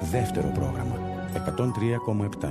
Δεύτερο πρόγραμμα 103,7.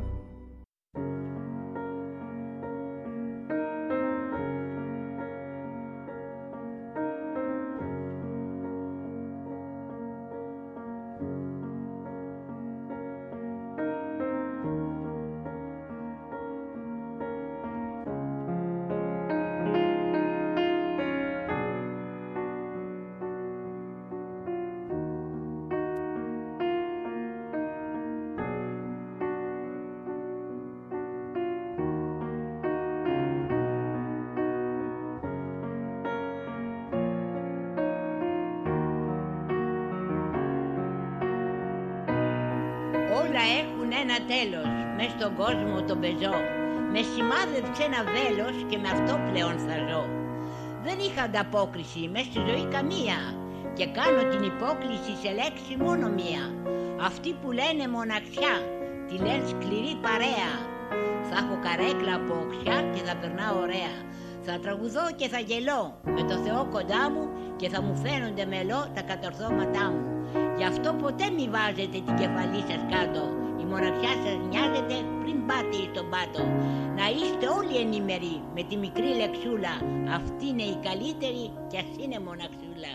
Όλα έχουν ένα τέλος, μες στον κόσμο τον πεζό. Με σημάδεψε ένα βέλος και με αυτό πλέον θα ζω. Δεν είχα ανταπόκριση μες στη ζωή καμία και κάνω την υπόκληση σε λέξη μόνο μία. Αυτοί που λένε μοναξιά, τη λένε σκληρή παρέα. Θα έχω καρέκλα από οξιά και θα περνάω ωραία. Θα τραγουδώ και θα γελώ με το Θεό κοντά μου και θα μου φαίνονται μελό τα κατορθώματά μου. Γι' αυτό ποτέ μη βάζετε την κεφαλή σας κάτω. Η μοναξιά σας νοιάζεται πριν πάτε στον πάτο. Να είστε όλοι ενήμεροι με τη μικρή λεξούλα. Αυτή είναι η καλύτερη κι ας είναι μοναξούλα.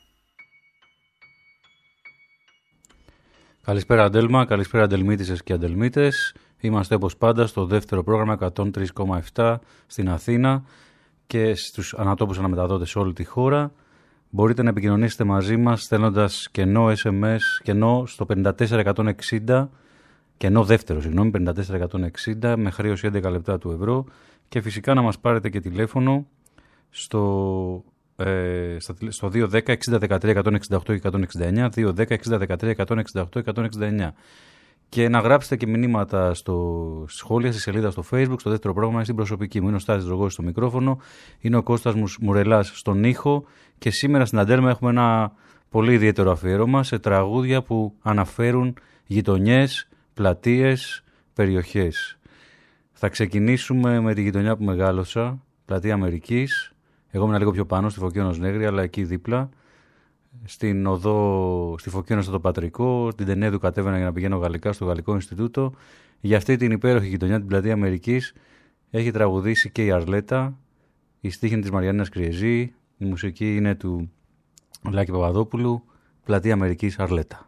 Καλησπέρα Αντέλμα, καλησπέρα Αντελμίτισσες και Αντελμίτες. Είμαστε όπως πάντα στο δεύτερο πρόγραμμα 103,7 στην Αθήνα και στους ανατόπους αναμεταδότες σε όλη τη χώρα. Μπορείτε να επικοινωνήσετε μαζί μας στέλνοντας κενό SMS, κενό στο 54160, κενό δεύτερο, 54160 με χρέωση 11 λεπτά του ευρώ και φυσικά να μας πάρετε και τηλέφωνο στο 210 6013 168 και 169, 210 6013 168 169. Και να γράψετε και μηνύματα σχόλια στη σελίδα στο Facebook, στο δεύτερο πρόγραμμα, στην προσωπική μου. Είναι ο Στάσης Δρογός στο μικρόφωνο, είναι ο Κώστας Μουρελάς στον ήχο και σήμερα στην Αντέλμα έχουμε ένα πολύ ιδιαίτερο αφιέρωμα σε τραγούδια που αναφέρουν γειτονιές, πλατείες, περιοχές. Θα ξεκινήσουμε με τη γειτονιά που μεγάλωσα, πλατεία Αμερικής. Εγώ ήμουν λίγο πιο πάνω, στη Φωκίωνος Νέγρη, αλλά εκεί δίπλα. Στην οδό, στη Φωκίωνο στο Πατρικό, στην Τενέδου κατέβαινα για να πηγαίνω γαλλικά στο Γαλλικό Ινστιτούτο. Για αυτή την υπέροχη γειτονιά, την πλατεία Αμερικής, έχει τραγουδήσει και η Αρλέτα, η στίχη είναι της Μαριάννας Κριεζή, η μουσική είναι του Λάκη Παπαδόπουλου, πλατεία Αμερικής, Αρλέτα.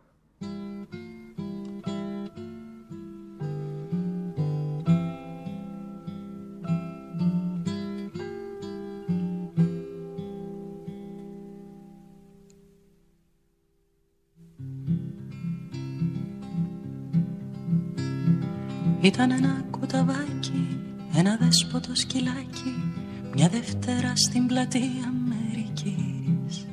Ήταν ένα κουταβάκι, ένα δέσποτο σκυλάκι, μια Δευτέρα στην πλατεία Αμερικής.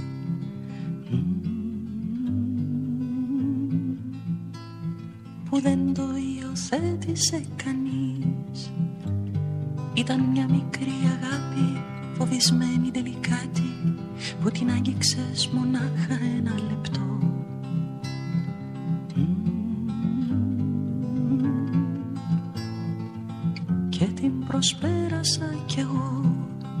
Που δεν το υιοθέτησε κανείς. Ήταν μια μικρή αγάπη, φοβισμένη τελικάτη, που την άγγιξες μονάχα ένα λεπτό. Και την προσπέρασα κι εγώ.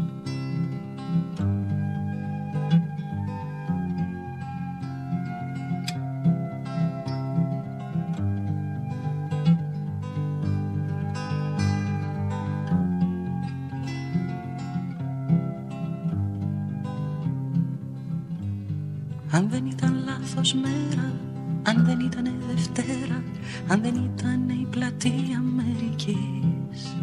Αν δεν ήταν λάθος μέρα, αν δεν ήτανε Δευτέρα, αν δεν ήτανε η πλατεία Αμερικής.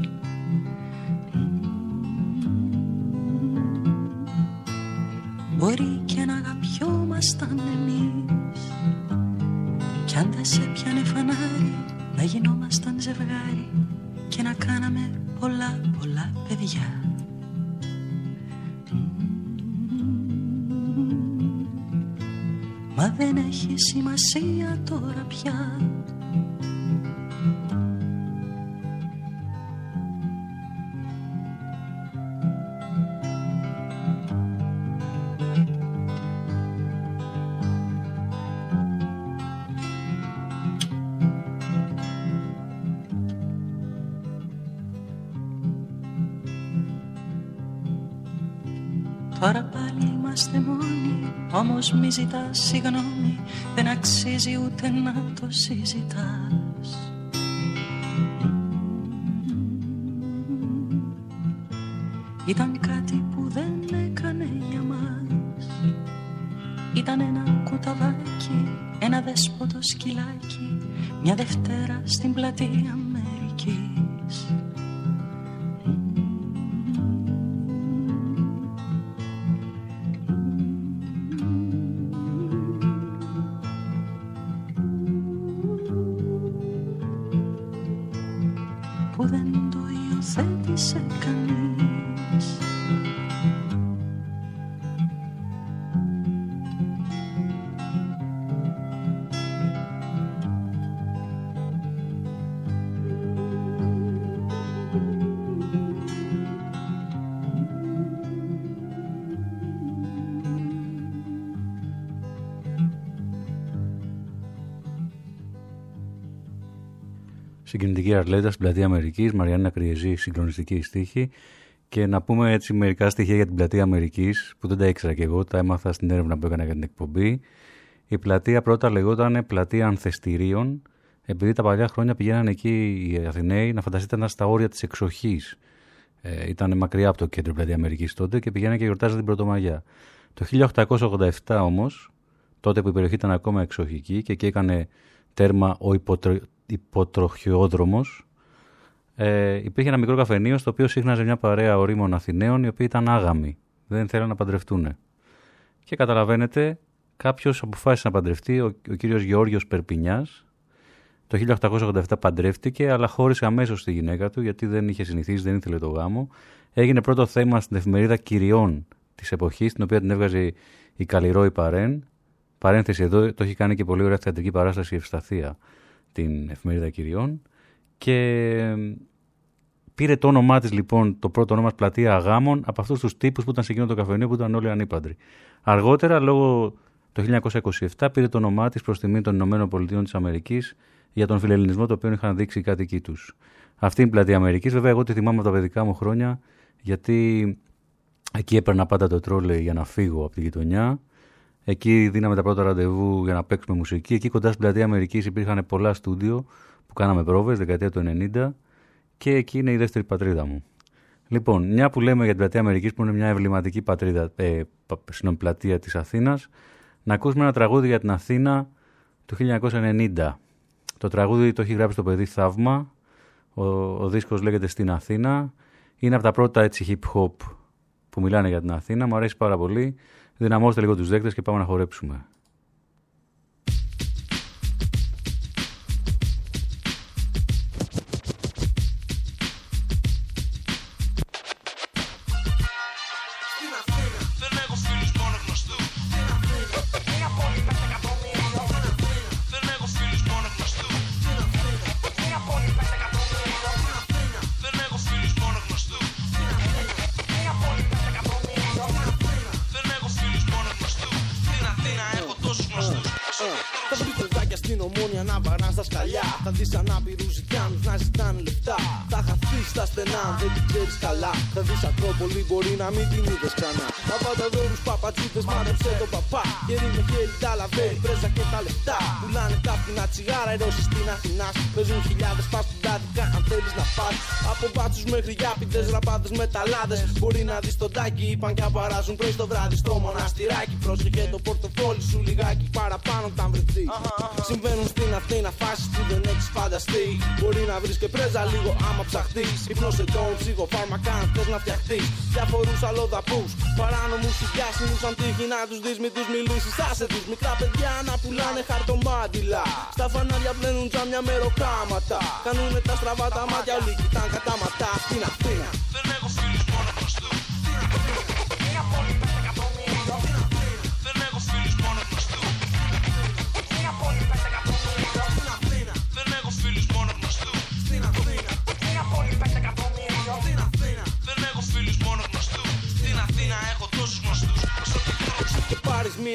Μπορεί και να αγαπιόμασταν εμείς, κι αν δεν σε πιάνε φανάρι, να γινόμασταν ζευγάρι και να κάναμε πολλά πολλά παιδιά. Μα δεν έχει σημασία τώρα πια. Τώρα πάλι είμαστε μόνοι, όμως μη ζητάς συγγνώμη, δεν αξίζει ούτε να το συζητάς. Ήταν κάτι που δεν έκανε για μας. Ήταν ένα κουταβάκι, ένα δέσποτο σκυλάκι, μια Δευτέρα στην πλατεία Αμερικής. Που δεν το υιοθέτησε κανείς. Συγκινητική Αρλέτα στην πλατεία Αμερικής, Μαριάννα Κριεζή, συγκλονιστική στίχη. Και να πούμε έτσι μερικά στοιχεία για την πλατεία Αμερικής, που δεν τα ήξερα κι εγώ, τα έμαθα στην έρευνα που έκανα για την εκπομπή. Η πλατεία πρώτα λεγόταν Πλατεία Ανθεστηρίων, επειδή τα παλιά χρόνια πηγαίνανε εκεί οι Αθηναίοι, να φανταστείτε, ήταν στα όρια της εξοχής. Ήταν μακριά από το κέντρο πλατεία Αμερικής τότε και πηγαίνανε και γιορτάζανε την Πρωτομαγιά. Το 1887 όμως, τότε που η περιοχή ήταν ακόμα εξοχική και εκεί έκανε τέρμα ο υποτροχιόδρομος, υπήρχε ένα μικρό καφενείο στο οποίο σύχναζε μια παρέα ορίμων Αθηναίων, οι οποίοι ήταν άγαμοι, δεν θέλαν να παντρευτούν. Και καταλαβαίνετε, κάποιος αποφάσισε να παντρευτεί, ο κύριος Γεώργιος Περπινιάς. Το 1887 παντρεύτηκε, αλλά χώρισε αμέσως τη γυναίκα του, γιατί δεν είχε συνηθίσει, δεν ήθελε το γάμο. Έγινε πρώτο θέμα στην εφημερίδα Κυριών της εποχής, την οποία την έβγαζε η Καλλιρόη Παρέν. Παρένθεση εδώ, το έχει κάνει και πολύ ωραία θεατρική παράσταση η Ευσταθία, την εφημερίδα Κυριών. Και πήρε το όνομά της, λοιπόν, το πρώτο όνομα Πλατεία Αγάμων, από αυτούς τους τύπους που ήταν σε εκείνο το καφενείο που ήταν όλοι ανήπαντροι. Αργότερα, λόγω το 1927, πήρε το όνομά της προς τιμή των Ηνωμένων Πολιτείων της Αμερικής για τον φιλελληνισμό το οποίο είχαν δείξει οι κάτοικοι τους. Αυτή είναι η Πλατεία Αμερικής. Βέβαια, εγώ τη θυμάμαι από τα παιδικά μου χρόνια, γιατί εκεί έπαιρνα πάντα το τρόλεϊ για να φύγω από τη γειτονιά. Εκεί δίναμε τα πρώτα ραντεβού για να παίξουμε μουσική. Εκεί κοντά στην Πλατεία Αμερικής υπήρχαν πολλά στούντιο που κάναμε πρόβες, δεκαετία του 90, και εκεί είναι η δεύτερη πατρίδα μου. Λοιπόν, μια που λέμε για την Πλατεία Αμερικής, που είναι μια εμβληματική πλατεία της Αθήνας, να ακούσουμε ένα τραγούδι για την Αθήνα του 1990. Το τραγούδι το έχει γράψει το παιδί Θαύμα. Ο δίσκος λέγεται Στην Αθήνα. Είναι από τα πρώτα έτσι hip-hop που μιλάνε για την Αθήνα. Μου αρέσει πάρα πολύ. Δυναμώστε λίγο τους δέκτες και πάμε να χορέψουμε. Θα δεις ανάπηρους ζητιάνους να ζητάνε λεφτά. Θα χαθείς στα στενά αν δεν την ξέρεις καλά. Θα δεις Ακρόπολη, μπορεί να μην την είδες ξανά. Απανταδόρους παπατσούτες, μάνεψε τον παπά. Γερί με χέρι, τα λαβέρι, πρέζα και τα λεφτά. Πουλάνε τα φθηνά τσιγάρα, οι Ρώσοι στην Αθηνά. Παίζουν χιλιάδες πας στην τάδικα αν θέλεις να πας. Από μπάτσους μέχρι γιάπηδες, ραπάδες με ταλάδες. Μπορεί να δεις τον τάκι, είπαν και απαράζουν πρωί στο βράδυ στο μοναστηράκι. Πρόσεχε το πορτοφόλι σου λιγάκι παραπάνω όταν βρεθεί. Συμβαίνουν στην Αθήνα φάσεις που δεν έχεις φανταστεί. Μπορεί να βρεις και πρέζα λίγο άμα ψαχτείς. Υπνοσετών, ψυχοφάρμακα αν θες να φτιαχτείς. Διαφορούς αλλοδαπούς, παράνομους συγκάσιμους. Αν τύχει να τους δεις μην τους μιλήσεις. Άσε τους μικρά παιδιά να πουλάνε χαρτομάτιλα. Στα φανάρια πλένουν τζάμια με ροκάματα. Κάνουνε τα στραβά τα μάτια, όλοι κοιτάν κατάματα. Στην Αθήνα δεν έχω φίλους μόνο γνωστούς. Μια πόλη 5 εκατομμύρια. Δεν έχω φίλους μόνο γνωστούς. Μια πόλη 5 εκατομμύρια. Δεν έχω φίλους μόνο γνωστούς. Στην Αθήνα μια πόλη 5 εκατομμύρια. Δεν έχω φίλους μόνο γνωστούς. Στην Αθήνα έχω τόσους γνωστούς. Και πάρεις μια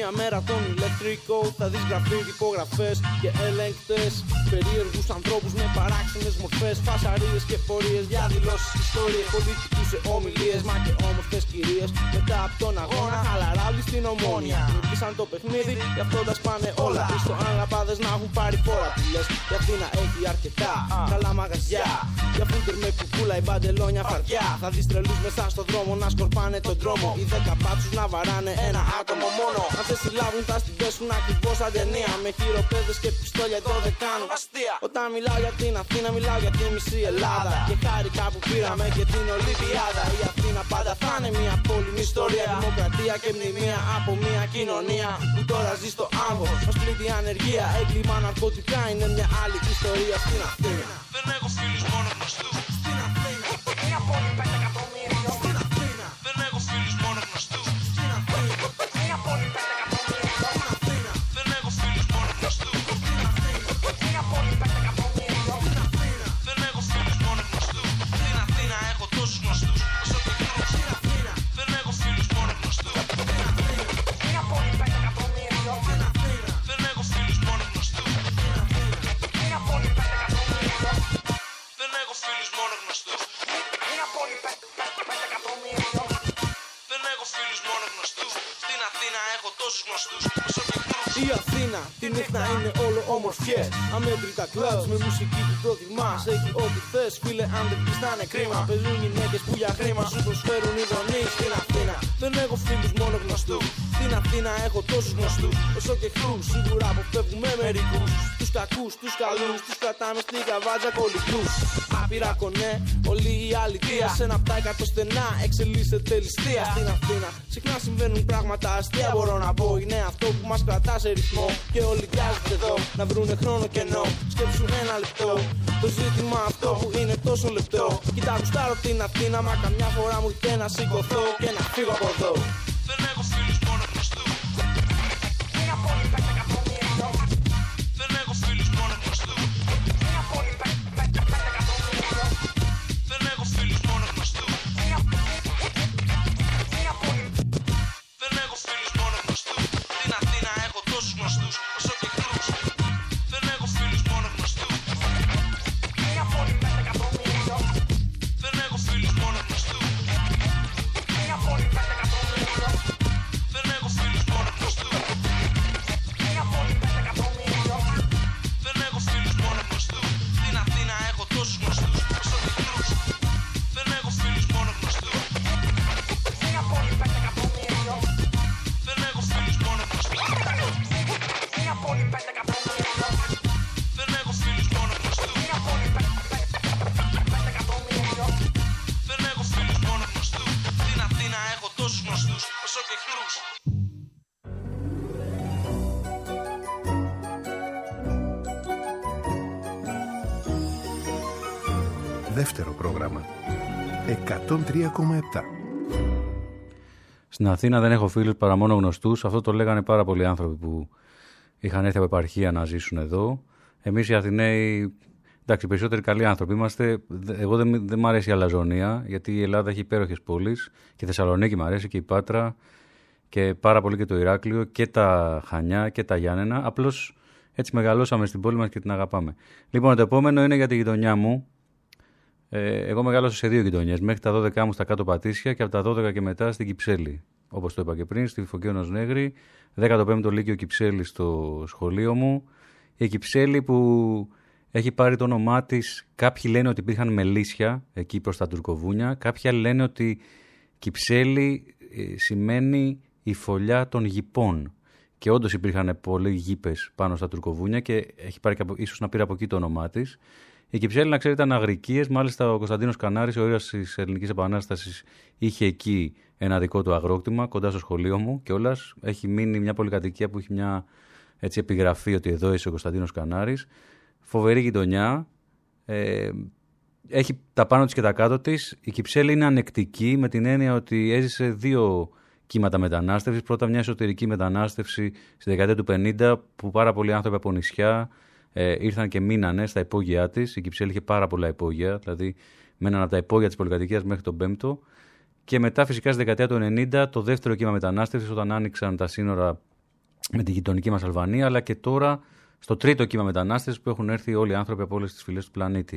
Μία μέρα τον ηλεκτρικό θα δεις γραφείο, υπογραφές και ελεγκτές. Περίεργους ανθρώπους με παράξενες μορφές, φασαρίες και πορείες, διαδηλώσεις, ιστορίες, πολιτικούς σε ομιλίες, μα και όμορφες κυρίες. Μετά από τον αγώνα, χαλαρά όλοι στην Ομόνια. Νίκησαν το παιχνίδι, γι' αυτό τα σπάνε όλα. Στο αν λαμπάδες να έχουν πάρει φόρα. Τι λες, η Αθήνα έχει αρκετά καλά μαγαζιά. Για φούτερ με κουκούλα, η μπαντελόνια φαρδιά. Θα δεις τρελούς μέσα στο δρόμο να σκορπάνε τον δρόμο. Οι 10 μπάτσους να βαράνε ένα άτομο μόνο. Αν σε συλλάβουν θα στην πέσουν ακριβώς σαν ταινία. Με χειροπέδες και πιστόλια εδώ δεν κάνουν αστεία. Όταν μιλάω για την Αθήνα, μιλάω για τη μισή Ελλάδα. Και χάρηκα που πήραμε και την Ολυμπιάδα. Η Αθήνα πάντα θα είναι μια πόλη με ιστορία, δημοκρατία και μνημεία από μια κοινωνία που τώρα ζει στο άμβο. Μας πλήττει ανεργία, έγκλημα, ναρκωτικά, είναι μια άλλη ιστορία στην Αθήνα. Δεν έχω φίλους, μόνο γνωστούς. Στην Αθήνα. Μια πόλη 5 εκατομμύριων. Στην Αθήνα. Δεν έχω φίλους, μόνο γνωστούς. Στην Αθήνα. Μια πόλη 5 εκατομμύριων. Στην Αθήνα. Δεν έχω φίλους, μόνο γνωστούς. Στην Αθήνα. Μια πόλη 5 εκατομμύριων. Στην Αθήνα. Δεν έχω φίλους, μόνο γνωστούς. Στην Αθήνα έχω τόσους γνωστούς όσο και εχθρούς. Στην Αθήνα. Δεν έχω φίλους, μόνο γνωστούς. Στην Αθήνα. Μια πόλη 5 εκατομμύριων. Στην Αθήνα. Δεν έχω φίλους, μόνο γνωστούς. Στην Αθήνα. Μια πόλη 5 εκατομμύριων. Δεν έχω φίλους, μόνο γνωστούς. Μια πόλη 5 εκατομμύριων. Δεν έχω φίλους, μόνο γνωστούς. Στην Αθήνα έχω τόσους γνωστούς όσο και εχθρούς. Η Αθήνα τη νύχτα είναι όλο ομορφιές. Αμέτρητα κλαμπς με μουσική που προτιμάς. Έχει ό,τι θες, φίλε, αν δεν πεις θα είναι κρίμα. Παίζουν γυναίκες που για χρήμα σου προσφέρουν ειδονή. Στην Αθήνα δεν έχω φίλους, μόνο γνωστούς. Στην Αθήνα έχω τόσους γνωστούς όσο και εχθρούς. Σίγουρα αποφεύγουμε μερικούς. Τους κακούς, τους καλούς, τους κρατάμε στην καβάτζα κολλητούς. Άπειρα κονέ, όλη η αλήθεια. Σε ένα από τα 100 στενά εξελίσσεται ληστεία. Στην Αθήνα συχνά συμβαίνουν πράγματα αστεία. Μπορώ να πω είναι αυτό που μας κρατά σε ρυθμό. Και όλοι βιάζονται εδώ να βρουνε χρόνο κενό. Σκέψουν ένα λεπτό το ζήτημα αυτό που είναι τόσο λεπτό. Κοίτα γουστάρω την Αθήνα, μα καμιά φορά μου ήρθε να σηκωθώ και να φύγω από εδώ. Δεν έχω φίλους, μόνο γνωστούς. Μια πόλη 5 εκατομμύριων. Δεν έχω φίλους, μόνο γνωστούς. Μια πόλη 5 εκατομμύριων. Δεν έχω φίλους, μόνο γνωστούς. Μια πόλη. Δεν έχω φίλους, μόνο γνωστούς. Στην Αθήνα έχω τόσους γνωστούς όσο και εχθρούς. Δεν έχω φίλους, μόνο γνωστούς. Μια πόλη 5 εκατομμύριων. Δεν έχω φίλους, μόνο γνωστούς. Μια πόλη 5 εκατομμύριων. Δεν έχω φίλους, μόνο γνωστούς. Μια πόλη 5 εκατομμύριων. Δεν έχω φίλους, μόνο γνωστούς. Στην Αθήνα έχω τόσους γνωστούς όσο και εχθρούς. Δεν έχω φίλους, μόνο γνωστούς. Μια πόλη 5 εκατομμύριων. Δεν έχω φίλους, μόνο γνωστούς. Μια πόλη 5 εκατομμύριων. Δεν έχω φίλους, μόνο γνωστούς. Μια πόλη 5 εκατομμύριων. Δεν έχω φίλους, μόνο γνωστούς. Στην Αθήνα έχω τόσους γνωστούς όσο και εχθρούς. Δεύτερο πρόγραμμα 103,7. Στην Αθήνα δεν έχω φίλους παρά μόνο γνωστούς. Αυτό το λέγανε πάρα πολλοί άνθρωποι που είχαν έρθει από επαρχία να ζήσουν εδώ. Εμείς οι Αθηναίοι, εντάξει, περισσότεροι καλοί άνθρωποι είμαστε. Εγώ δεν μ' αρέσει η αλαζονία, γιατί η Ελλάδα έχει υπέροχες πόλεις. Και η Θεσσαλονίκη μ' αρέσει και η Πάτρα και πάρα πολύ και το Ηράκλειο και τα Χανιά και τα Γιάννενα. Απλώς έτσι μεγαλώσαμε στην πόλη μας και την αγαπάμε. Λοιπόν, το επόμενο είναι για τη γειτονιά μου. Εγώ μεγάλωσα σε 2 γειτονιές. Μέχρι τα 12 μου στα κάτω Πατήσια και από τα 12 και μετά στην Κυψέλη. Όπως το είπα και πριν, στη Φωκίωνος Νέγρη. 15ο Λύκειο Κυψέλη στο σχολείο μου. Η Κυψέλη που έχει πάρει το όνομά της. Κάποιοι λένε ότι υπήρχαν μελίσια εκεί προς τα Τουρκοβούνια. Κάποιοι άλλοι λένε ότι Κυψέλη σημαίνει η φωλιά των γηπών. Και όντως υπήρχαν πολλοί γήπες πάνω στα Τουρκοβούνια και έχει πάρει, ίσως να πήρε από εκεί το όνομά της. Η Κυψέλη, να ξέρετε, ήταν αγρικίες. Μάλιστα, ο Κωνσταντίνος Κανάρης, ο ήρωας της Ελληνικής Επανάστασης, είχε εκεί ένα δικό του αγρόκτημα κοντά στο σχολείο μου κιόλας. Έχει μείνει μια πολυκατοικία που έχει μια έτσι, επιγραφή ότι εδώ είσαι ο Κωνσταντίνος Κανάρης. Φοβερή γειτονιά. Έχει τα πάνω της και τα κάτω της. Η Κυψέλη είναι ανεκτική με την έννοια ότι έζησε 2 κύματα μετανάστευσης. Πρώτα μια εσωτερική μετανάστευση στη δεκαετία του 50 που πάρα πολλοί άνθρωποι από νησιά ήρθαν και μείνανε στα υπόγειά της. Η Κυψέλη είχε πάρα πολλά υπόγεια, δηλαδή μέναν από τα υπόγεια της πολυκατοικίας μέχρι τον 5ο. Και μετά, φυσικά, στη δεκαετία του 90, το δεύτερο κύμα μετανάστευσης, όταν άνοιξαν τα σύνορα με τη γειτονική μας Αλβανία, αλλά και τώρα στο τρίτο κύμα μετανάστες που έχουν έρθει όλοι οι άνθρωποι από όλες τις φυλές του πλανήτη.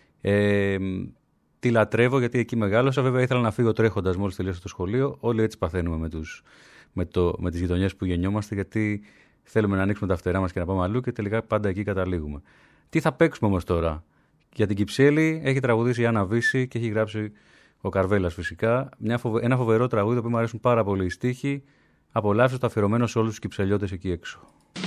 Τη λατρεύω γιατί εκεί μεγάλωσα. Βέβαια ήθελα να φύγω τρέχοντας μόλις τελείωσα το σχολείο. Όλοι έτσι παθαίνουμε με τις γειτονιές που γεννιόμαστε, γιατί θέλουμε να ανοίξουμε τα φτερά μας και να πάμε αλλού και τελικά πάντα εκεί καταλήγουμε. Τι θα παίξουμε όμως τώρα? Για την Κυψέλη έχει τραγουδήσει η Άννα Βύση και έχει γράψει ο Καρβέλας φυσικά. Ένα φοβερό τραγούδι που μου αρέσουν πάρα πολύ οι στίχοι. Απολαύστε το, αφιερωμένο σε όλους τους κυψελιώτες εκεί έξω.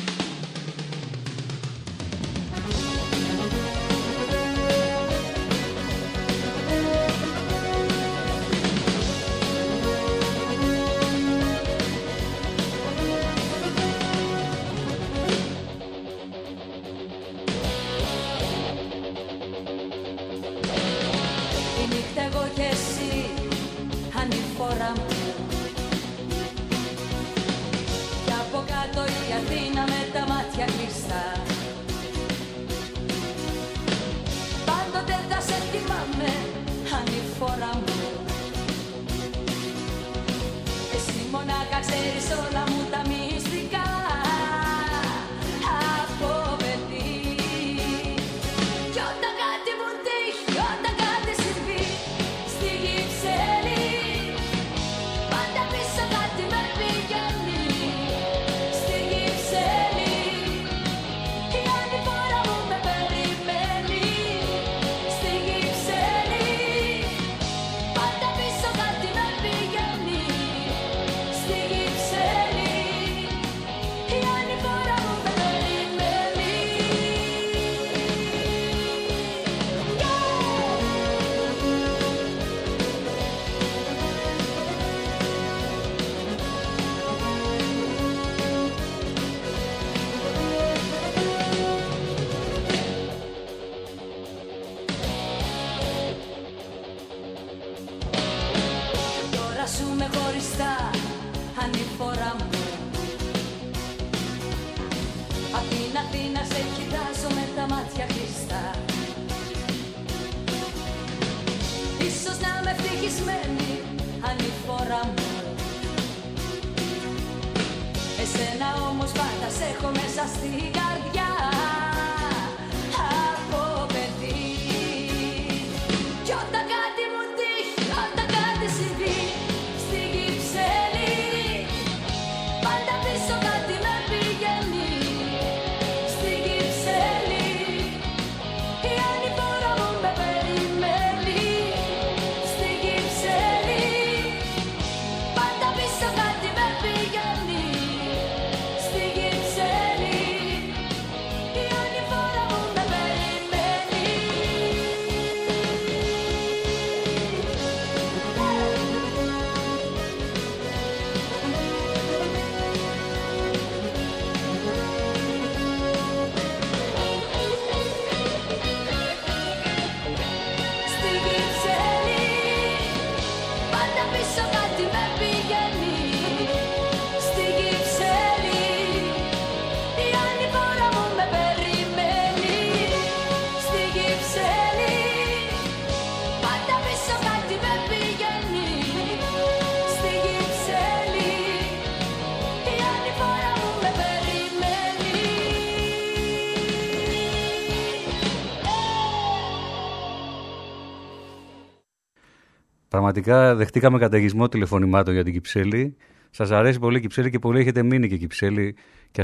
Πραγματικά δεχτήκαμε καταιγισμό τηλεφωνημάτων για την Κυψέλη. Σας αρέσει πολύ η Κυψέλη και πολλοί έχετε μείνει και Κυψέλη και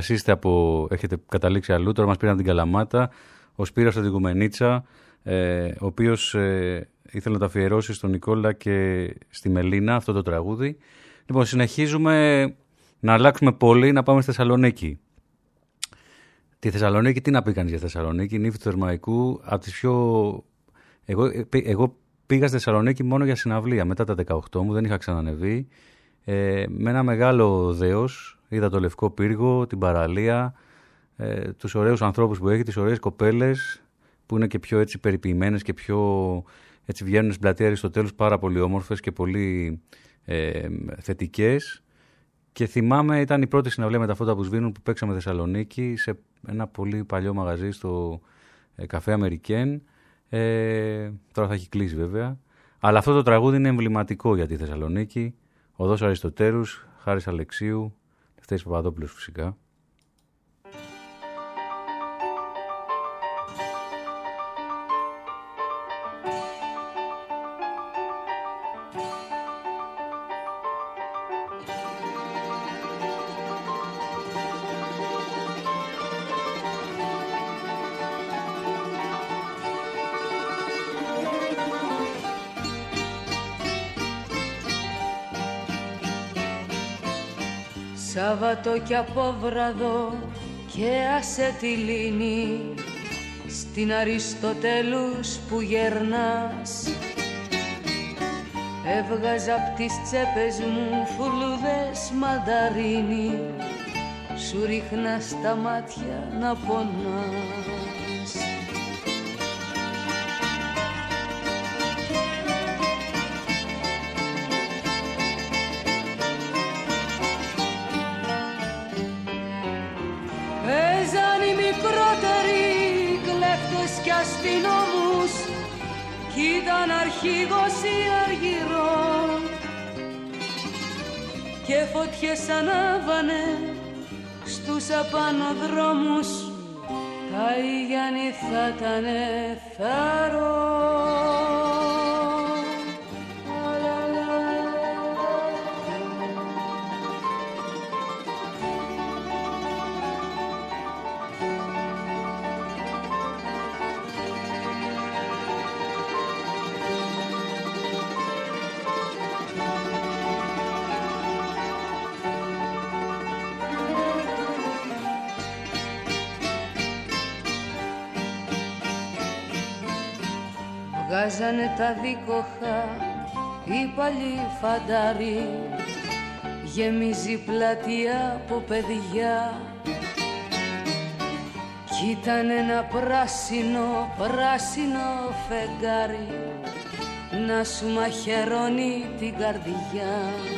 έχετε καταλήξει αλλού. Τώρα μας πήραν την Καλαμάτα. Ο Σπύρος από την Κουμενίτσα, ο οποίος ήθελε να το αφιερώσει στον Νικόλα και στη Μελίνα αυτό το τραγούδι. Λοιπόν, συνεχίζουμε να αλλάξουμε πολύ, να πάμε στη Θεσσαλονίκη. Τη Θεσσαλονίκη, τι να πει κανείς για Θεσσαλονίκη, νύφη του Θερμαϊκού, από τις πιο... Εγώ πήγα στη Θεσσαλονίκη μόνο για συναυλία, μετά τα 18 μου, δεν είχα ξανανεβεί. Με ένα μεγάλο δέος, είδα το Λευκό Πύργο, την παραλία, τους ωραίους ανθρώπους που έχει, τις ωραίες κοπέλες που είναι και πιο έτσι περιποιημένες και πιο έτσι βγαίνουν στην πλατεία Αριστοτέλους, πάρα πολύ όμορφες και πολύ θετικές. Και θυμάμαι, ήταν η πρώτη συναυλία με τα φώτα που σβήνουν που παίξαμε Θεσσαλονίκη σε ένα πολύ παλιό μαγαζί στο Καφέ Αμερικέν. Τώρα θα έχει κλείσει βέβαια. Αλλά αυτό το τραγούδι είναι εμβληματικό για τη Θεσσαλονίκη. Οδός Αριστοτέλους, Χάρης Αλεξίου, Λευτέρης Παπαδόπουλος φυσικά. Σάββατο κι απόβραδο και ασετιλίνη, στην Αριστοτέλους που γερνάς. Έβγαζα απ' τις τσέπες μου φουλούδες μανταρίνι, σου ρίχνα στα μάτια να πονάς. Παίζαν οι μικρότεροι κλέφτες κι αστυνόμους κι ήταν αρχηγός ή αργυρών και φωτιές ανάβανε στους απανοδρόμους, τα Ιγιάννη θα ήτανε θάρρος. Βγάζανε τα δίκοχα οι παλιοί φαντάροι, γεμίζει πλατεία από παιδιά κι ήταν ένα πράσινο φεγγάρι να σου μαχαιρώνει την καρδιά.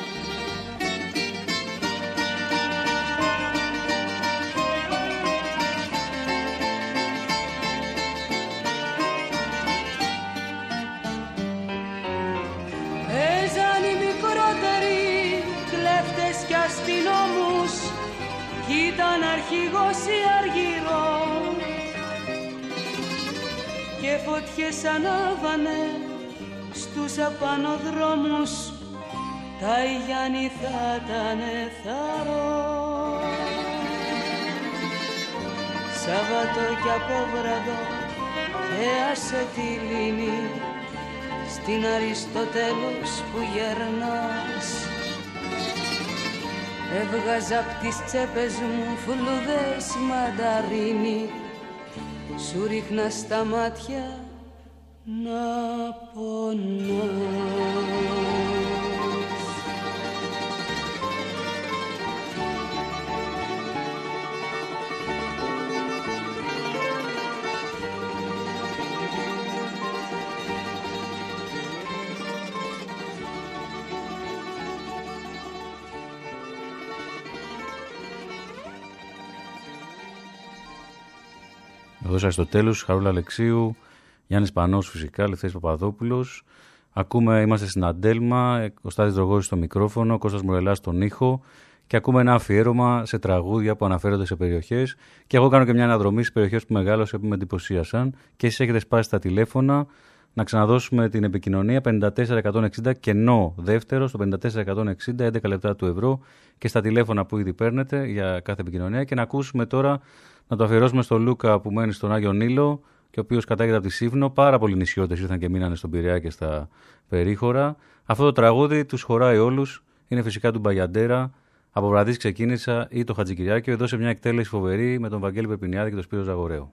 Ήταν αρχηγός ή αργυρών και φωτιές ανάβανε στους απανοδρόμους, τα Ιγιάννη θα ήτανε θάρρος. Σάββατο κι απόβραδο και ασετιλίνη, στην Αριστοτέλους που γερνάς. Έβγαζα απ' τις τσέπες μου φλούδες μανταρίνι, σου ρίχνα στα μάτια να πονάς. Εδώ σας στο τέλος, Χαρούλα Αλεξίου, Γιάννης Πανός φυσικά, Ελευθέρης Παπαδόπουλος. Είμαστε στην Αντέλμα, ο Στάθης Δρογόρης στο μικρόφωνο, ο Κώστας Μουρελάς στον ήχο και ακούμε ένα αφιέρωμα σε τραγούδια που αναφέρονται σε περιοχές. Και εγώ κάνω και μια αναδρομή στις περιοχές που μεγάλωσα που με εντυπωσίασαν. Και εσείς έχετε σπάσει τα τηλέφωνα. Να ξαναδώσουμε την επικοινωνία 54160 κενό δεύτερο στο 54160, 11 λεπτά του ευρώ και στα τηλέφωνα που ήδη παίρνετε για κάθε επικοινωνία. Και να ακούσουμε τώρα, να το αφιερώσουμε στον Λούκα που μένει στον Άγιο Νείλο και ο οποίος κατάγεται από τη Σύφνο. Πάρα πολλοί νησιώτες ήρθαν και μείνανε στον Πειραιά και στα περίχωρα. Αυτό το τραγούδι τους χωράει όλους. Είναι φυσικά του Μπαγιαντέρα. Από βραδείς ξεκίνησα ή το Χατζικυριάκιο. Εδώ σε μια εκτέλεση φοβερή με τον Βαγγέλη Περπινιάδη και τον Σπύρο Ζαγοραίο.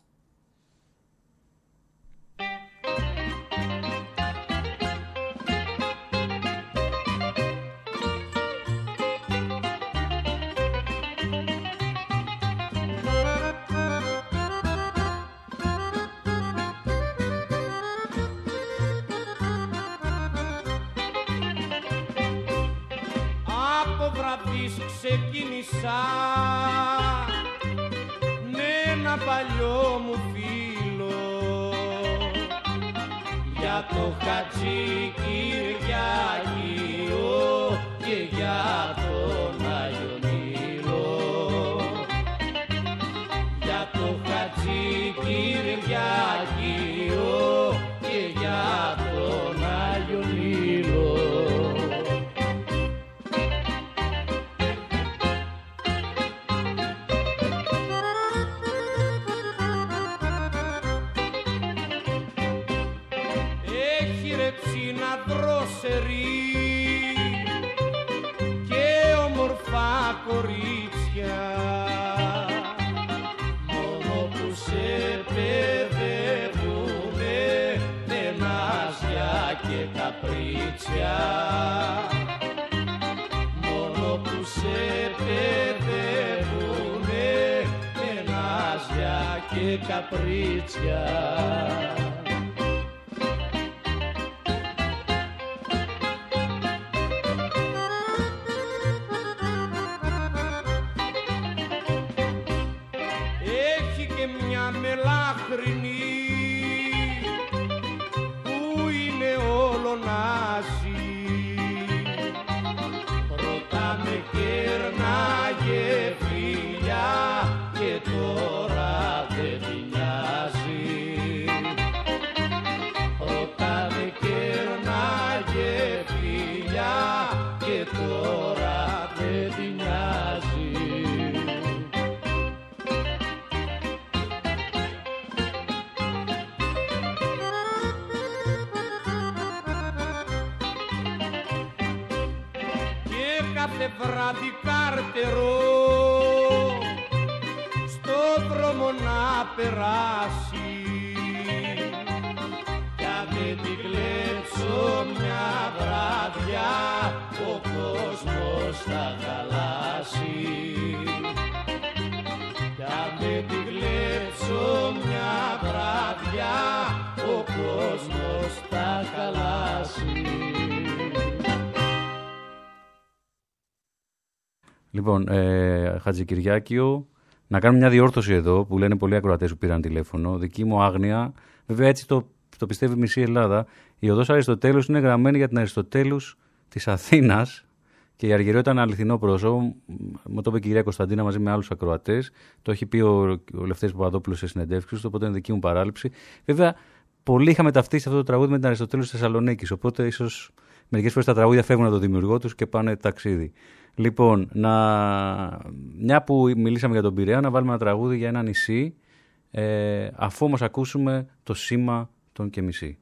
Ξεκίνησα με ένα παλιό μου φίλο για το Χατζικυριάκιο και για τον Άγιο Νείλο, για το Χατζικυριάκιο και για τον Άγιο Νείλο. Και κορίτσια, μόνο που σε παιδεύουνε με νάζια και καπρίτσια. Έχει και μια μελάχρινη που είναι όλο νάζι, πρώτα με κέρναγε φιλιά και τώρα δεν τη νοιάζει. Πρώτα με κέρναγε φιλιά και τώρα δεν τη νοιάζει. Κάθε βράδυ κάρτερο στο δρόμο να περάσει, κι αν δεν την κλέψω μια βράδια ο κόσμος θα χαλάσει. Κι αν δεν την κλέψω μια βράδια ο κόσμος θα χαλάσει. Λοιπόν, Χατζικυριάκιο, να κάνουμε μια διόρθωση εδώ που λένε πολλοί ακροατές που πήραν τηλέφωνο. Δική μου άγνοια, βέβαια έτσι το πιστεύει μισή Ελλάδα. Η οδός Αριστοτέλους είναι γραμμένη για την Αριστοτέλους της Αθήνας και η Αργυρό ήταν αληθινό πρόσωπο. Μου το είπε η κυρία Κωνσταντίνα μαζί με άλλους ακροατές. Το έχει πει ο Λευτέρης Παπαδόπουλος σε συνεντεύξεις, οπότε είναι δική μου παράληψη. Βέβαια, πολλοί είχαμε ταυτίσει αυτό το τραγούδι με την Αριστοτέλους της Θεσσαλονίκης. Οπότε ίσως μερικές φορές τα τραγούδια φεύγουν από τον δημιουργό τους και πάνε ταξίδι. Λοιπόν, μια που μιλήσαμε για τον Πειραιά, να βάλουμε ένα τραγούδι για ένα νησί, αφού όμως ακούσουμε το σήμα των και μισή.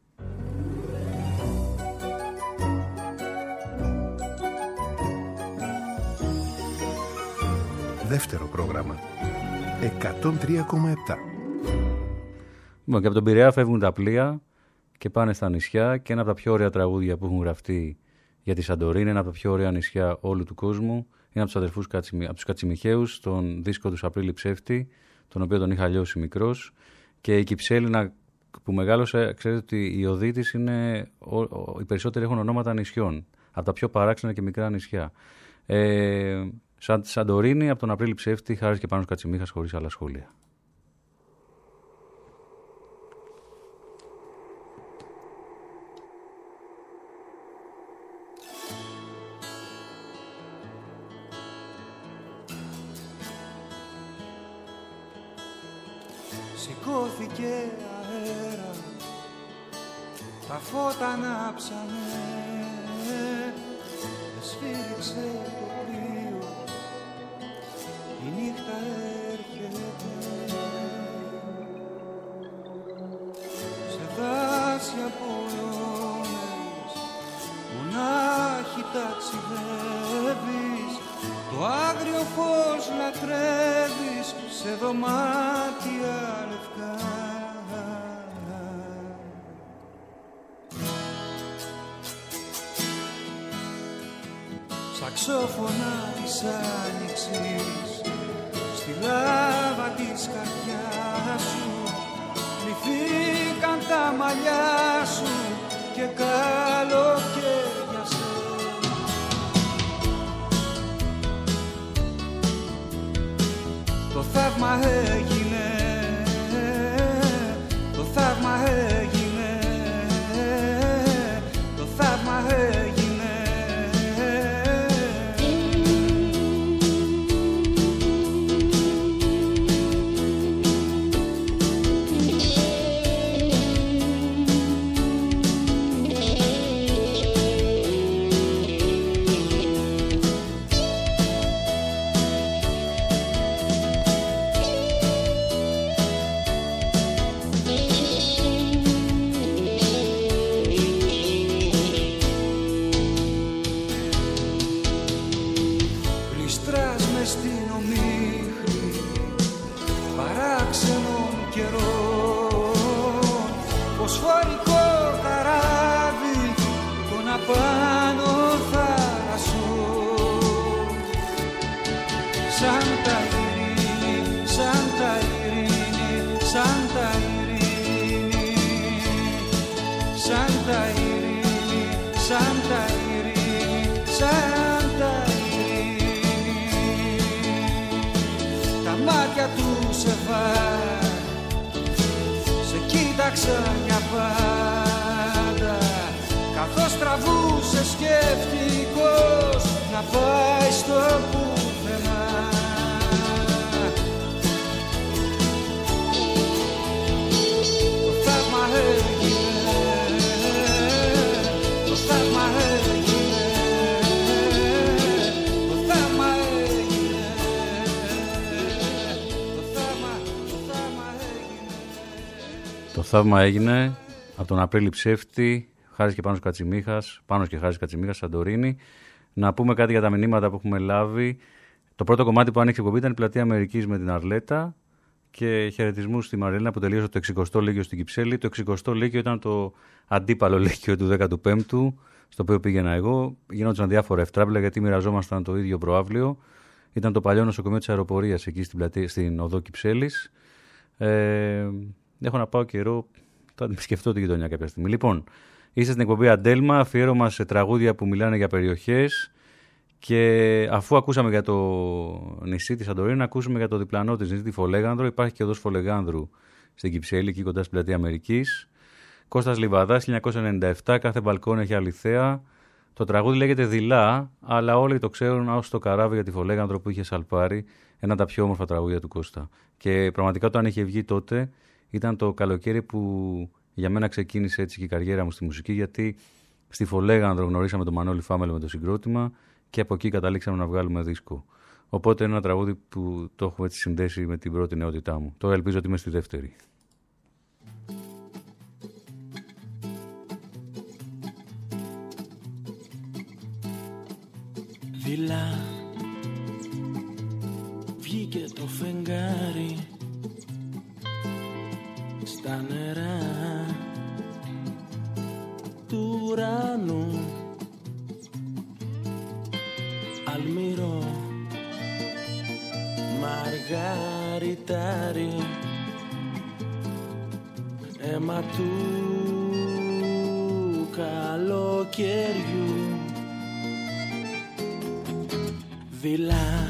Δεύτερο πρόγραμμα. 103,7. Λοιπόν, και από τον Πειραιά φεύγουν τα πλοία και πάνε στα νησιά και ένα από τα πιο ωραία τραγούδια που έχουν γραφτεί για τη Σαντορίνη, ένα από τα πιο ωραία νησιά όλου του κόσμου. Είναι από τους αδερφούς από τους Κατσιμιχαίους, τον δίσκο τους Απρίλη Ψεύτη, τον οποίο τον είχα λιώσει μικρός. Και η Κυψέλινα που μεγάλωσε, ξέρετε ότι η οδοί της είναι, οι περισσότεροι έχουν ονόματα νησιών, από τα πιο παράξενα και μικρά νησιά. Σαντορίνη από τον Απρίλη Ψεύτη, Χάρης και Πάνος Κατσιμίχας, χωρίς άλλα σχόλια. Σηκώθηκε αέρα, τα φώτα ανάψανε, σφύριξε το πλοίο, η νύχτα έρχεται. Σε δάσια πολλώνες, μονάχη ταξιδεύεις, το άγριο φως λατρεύεις, σε δωμάτια λευκά. Σαξόφωνα της άνοιξης, στη λάβα της καρδιάς σου, πληθήκαν τα μαλλιά σου και καλοκαίρια σε. Το θαύμα έγινε, το θαύμα έγινε, το θαύμα έγινε. Φωσφορικό καράβι, τον απάντα τα μάτια του σε βάρ. Σε κοίταξα μια πάντα καθώς τραβούσε σκεφτικός να πάει στο πουθενά. Το θαύμα έγινε, το θαύμα έγινε, το θαύμα έγινε, το θαύμα έγινε από τον Απρίλη Ψεύτη, Χάρης και Πάνος Κατσιμίχας, Πάνος και Χάρης Κατσιμίχας, Σαντορίνη. Να πούμε κάτι για τα μηνύματα που έχουμε λάβει. Το πρώτο κομμάτι που άνοιξε η εκπομπή ήταν η Πλατεία Αμερικής με την Αρλέτα και χαιρετισμούς στη Μαριλένα που τελείωσε το 60ο Λύκειο στην Κυψέλη. Το 60ο Λύκειο ήταν το αντίπαλο Λύκειο του 15ου, στο οποίο πήγαινα εγώ. Γινόντουσαν διάφορα ευτράπηλα γιατί μοιραζόμασταν το ίδιο προαύλιο. Ήταν το παλιό νοσοκομείο της αεροπορίας εκεί στην οδό Κυψέλης. Έχω να πάω καιρό, θα σκεφτώ τη γειτονιά κάποια στιγμή. Λοιπόν, είστε στην εκπομπή Αντέλμα, αφιέρωμα σε τραγούδια που μιλάνε για περιοχές. Και αφού ακούσαμε για το νησί της Σαντορίνη, να ακούσουμε για το διπλανό της νησί, τη Φολέγανδρο. Υπάρχει και οδός Φολεγάνδρου στην Κυψέλη, εκεί κοντά στην Πλατεία Αμερικής. Κώστας Λιβαδάς, 1997, κάθε μπαλκόν έχει αληθέα. Το τραγούδι λέγεται Δειλά, αλλά όλοι το ξέρουν ως το καράβι για τη Φολέγανδρο που είχε σαλπάρει, ένα από τα πιο όμορφα τραγούδια του Κώστα. Και πραγματικά το αν είχε βγει τότε ήταν το καλοκαίρι που για μένα ξεκίνησε έτσι και η καριέρα μου στη μουσική, γιατί στη Φολέγανδρο γνωρίσαμε τον Μανώλη Φάμελο με το συγκρότημα και από εκεί καταλήξαμε να βγάλουμε δίσκο. Οπότε είναι ένα τραγούδι που το έχουμε έτσι συνδέσει με την πρώτη νεότητά μου. Τώρα ελπίζω ότι είμαι στη δεύτερη. Δειλά βγήκε το φεγγάρι στα νερά του ουρανού, αλμυρό μαργαριτάρι, αίμα του καλοκαιριού. Δειλά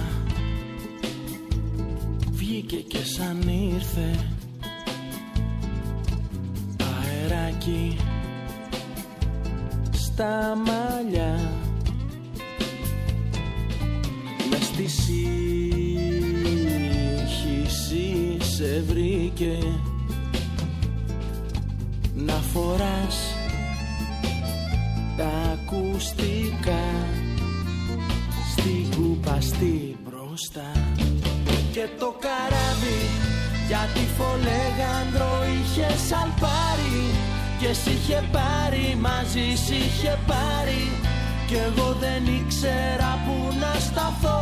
βγήκε και σαν ήρθε αεράκι στα μαλλιά, μες στη σύγχυση σε βρήκε να φοράς τα ακουστικά στην κουπαστή μπροστά. Και το καράβι για τη Φολέγανδρο είχε σαλπάρει και σ' είχε πάρει, μαζί σ' είχε πάρει, κι εγώ δεν ήξερα που να σταθώ.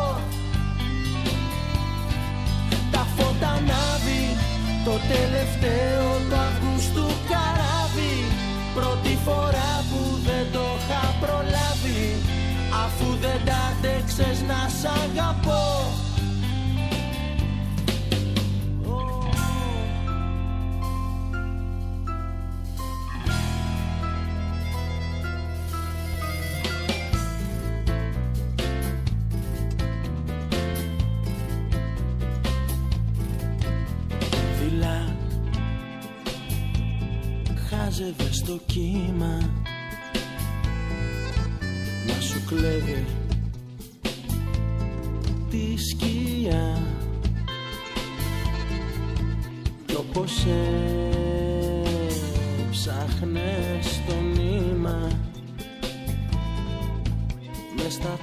Τα φώτα ανάβει, το τελευταίο του Αυγούστου καράβι, πρώτη φορά που δεν το είχα προλάβει, αφού δεν τ' άντεξες να σ' αγαπώ. Δειλά χάζευε στο κύμα να σου κλέβει τη σκιά, κι όπως έψαχνες το νήμα μες στα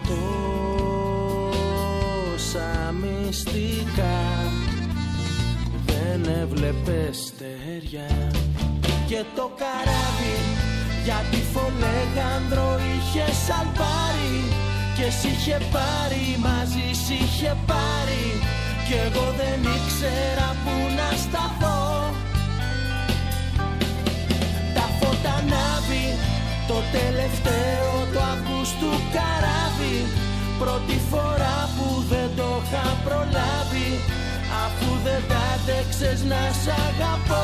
τόσα μυστικά δεν έβλεπες στεριά. Και το καράβι για τη Φολέγανδρο είχε σαλπάρει και σ' είχε πάρει, μαζί σ' είχε πάρει, κι εγώ δεν ήξερα που να σταθώ. Τα φώτα ανάβει, το τελευταίο του Αυγούστου καράβι, πρώτη φορά που δεν το είχα προλάβει, αφού δεν τ' άντεξες να σ' αγαπώ.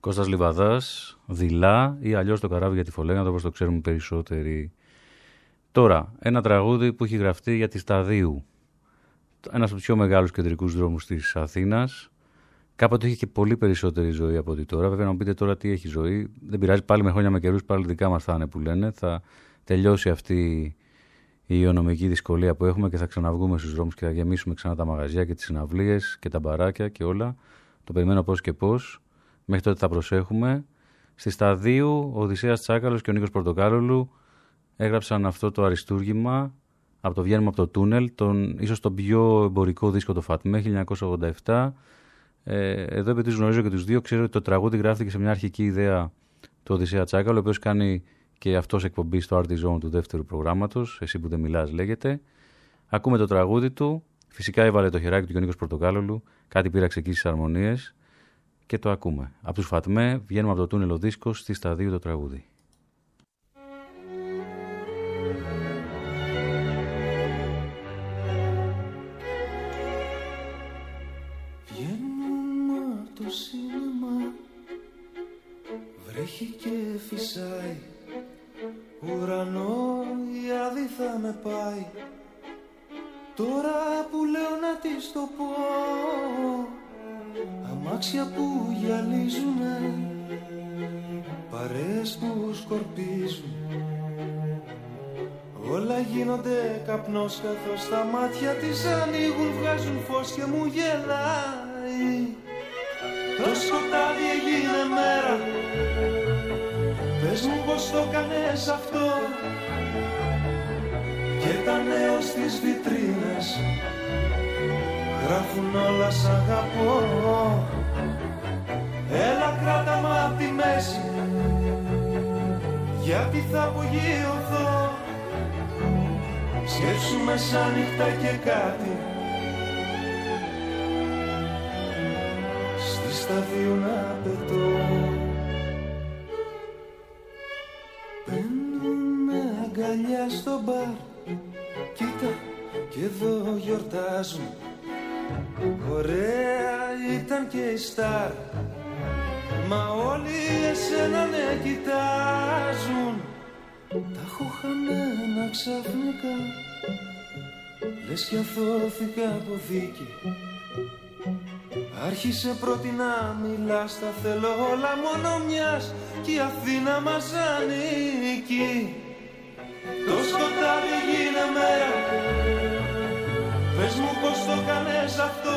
Κώστας Λιβαδάς, Δειλά ή αλλιώς το καράβι για τη Φολέγναδο, όπως το ξέρουμε περισσότεροι. Τώρα, ένα τραγούδι που έχει γραφτεί για τη Σταδίου. Ένας από τους πιο μεγάλους κεντρικούς δρόμους της Αθήνας. Κάποτε είχε και πολύ περισσότερη ζωή από ό,τι τώρα. Βέβαια, να μου πείτε τώρα τι έχει ζωή. Δεν πειράζει, πάλι με χρόνια με καιρούς, πάλι δικά μας θα είναι που λένε. Θα τελειώσει αυτή η υγειονομική δυσκολία που έχουμε και θα ξαναβγούμε στους δρόμους και θα γεμίσουμε ξανά τα μαγαζιά και τις συναυλίες και τα μπαράκια και όλα. Το περιμένω πώς και πώς. Μέχρι τότε θα προσέχουμε. Στη Σταδίου, ο Οδυσσέας Τσάκαλος και ο Νίκος Πορτοκάλογλου έγραψαν αυτό το αριστούργημα από το Βγαίνουμε από το Τούνελ, ίσως τον πιο εμπορικό δίσκο, το Φατμέ, 1987. Εδώ, επειδή τους γνωρίζω και τους δύο, ξέρω ότι το τραγούδι γράφτηκε σε μια αρχική ιδέα του Οδυσσέα Τσάκαλου, ο οποίος κάνει και αυτός εκπομπή στο Art Zone του δεύτερου προγράμματος, Εσύ που δεν μιλάς λέγεται. Ακούμε το τραγούδι του, φυσικά έβαλε το χεράκι του και ο Νίκος Πορτοκάλογλου, κάτι πήραξε εκεί στις αρμονίες και το ακούμε. Από τους Φατμέ, Βγαίνουμε από το Τούνελ ο δίσκος, στη Σταδίου το τραγούδι. Βρέχει και φυσάει, ουρανό η άδη θα με πάει. Τώρα που λέω να της το πω, αμάξια που γυαλίζουνε, παρέες που σκορπίζουν, όλα γίνονται καπνός καθώς τα μάτια της ανοίγουν, βγάζουν φως και μου γελάει. Το σκοτάδι έγινε μέρα, πες μου πως το κάνες αυτό. Και τα νέο στις βιτρίνες γράφουν όλα σ' αγαπώ. Έλα κράτα μ' απ' τη μέση, γιατί θα απογειωθώ. Σκέψου μεσάνυχτα και κάτι, στη Σταδίου να πετώ. Παίρνουνε αγκαλιά στο μπαρ, κοίτα και εδώ γιορτάζουν. Ωραία ήταν και η στάρ, μα όλοι εσένα ναι κοιτάζουν. Τα έχω χαμένα ξαφνικά, λες κι αθώθηκα από δίκη. Άρχισε πρώτη να μιλάς, τα θέλω όλα μόνο μιας, κι η Αθήνα μας ανήκει. Το σκοτάδι γίνε μέρα, πες μου πως το κάνες αυτό.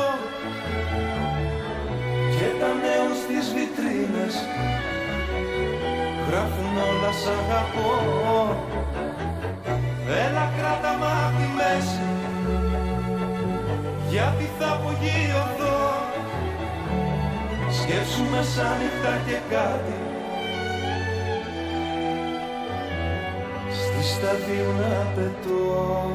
Και τα νέο στις βιτρίνες γράφουν όλα σ' αγαπώ. Έλα κράτα μ' απ' τη μέση, γιατί θα απογειωθώ. Σκέψου μεσάνυχτα και κάτι, στη Σταδίου να πετώ.